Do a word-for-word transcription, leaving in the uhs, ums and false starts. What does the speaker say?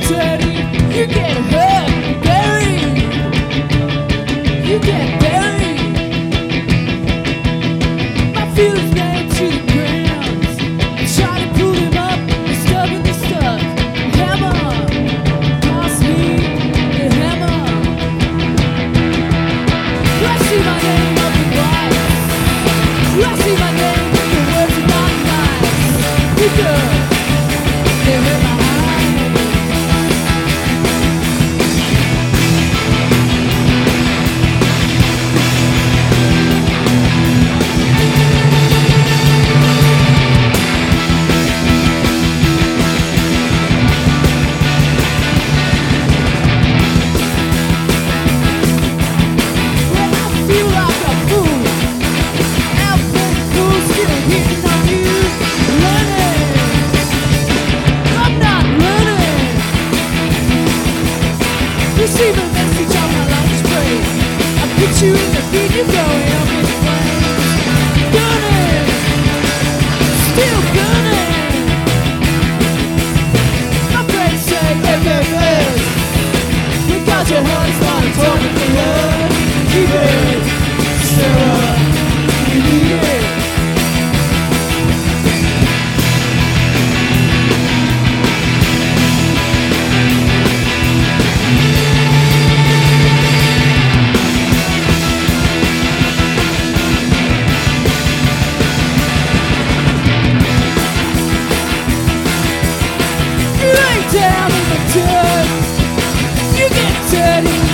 dirty, you get hurt, buried. You get buried. My feelings nailed to the ground. I try to pull them up, they're stubbornly stuck. Hammer, pass me the hammer. I see my name up in lights. I see my name in the words of not nice. You girl, they hurt my eyes. Receive a message on my lunch break. I put you in the feed, you're going up in flames. Gunning, still gunning. My friends say F F S because your heart's not talking to love. Keep it, Sarah, you need it. Down in the dirt, you get dirty.